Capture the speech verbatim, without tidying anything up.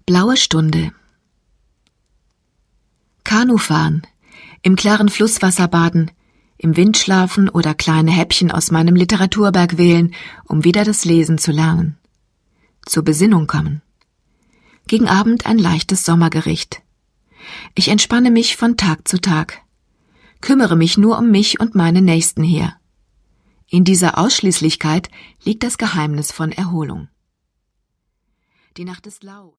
Blaue Stunde. Kanufahren, im klaren Flusswasser baden, im Wind schlafen oder kleine Häppchen aus meinem Literaturberg wählen, um wieder das Lesen zu lernen. Zur Besinnung kommen. Gegen Abend ein leichtes Sommergericht. Ich entspanne mich von Tag zu Tag. Kümmere mich nur um mich und meine Nächsten hier. In dieser Ausschließlichkeit liegt das Geheimnis von Erholung. Die Nacht ist lau.